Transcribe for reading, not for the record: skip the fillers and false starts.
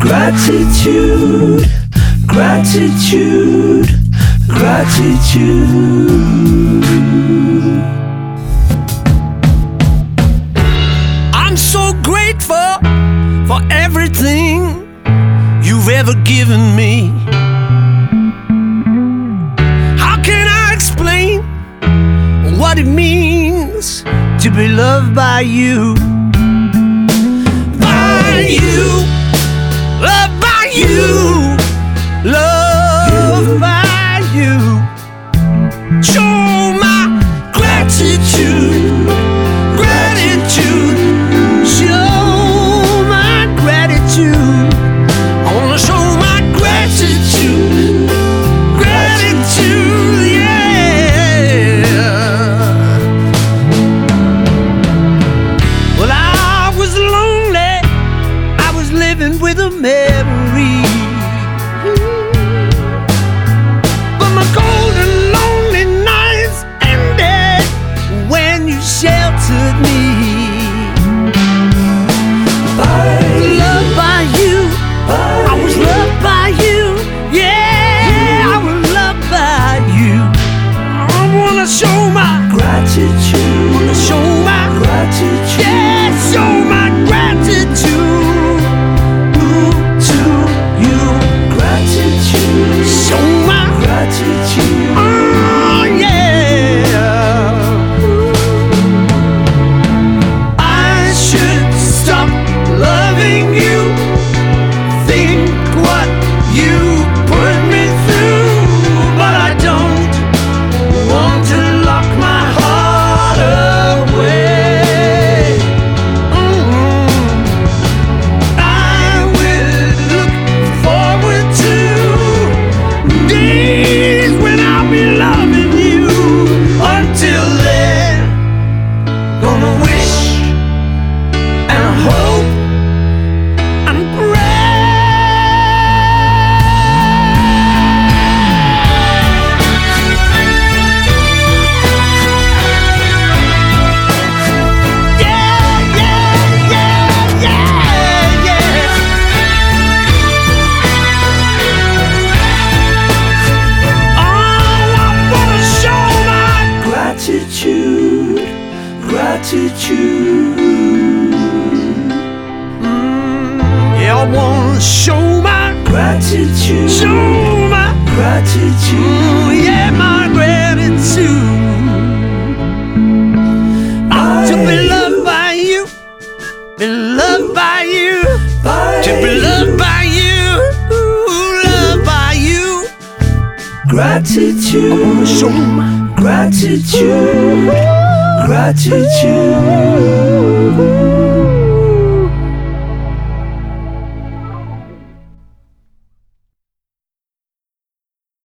Gratitude, gratitude, gratitude. I'm so grateful for everything you've ever given me. How can I explain what it means to be loved by you? By you, loved by you, loved by you. Show my gratitude, gratitude. Show my gratitude. I wanna show my gratitude, gratitude, yeah. Well, I was lonely, I was living with a memory. But my golden lonely nights ended when you sheltered me. Loved by you, I was loved by you, yeah, I was loved by you. I wanna show my gratitude, wanna show my gratitude, yeah, show my gratitude to you. Gratitude, show my gratitude, oh yeah. I should stop loving you. Think what you put me through, but I don't want to lock my heart away. I will look forward to days when I'll be loving you. Until then, gonna wish and hope and pray. Yeah, yeah, yeah, yeah, yeah. Oh, I wanna show my gratitude, gratitude. Yeah, I wanna show my gratitude, show my gratitude, yeah, my gratitude. To be loved by you, be loved by you, to be loved by you, loved by you. Gratitude, I wanna show my gratitude, gratitude.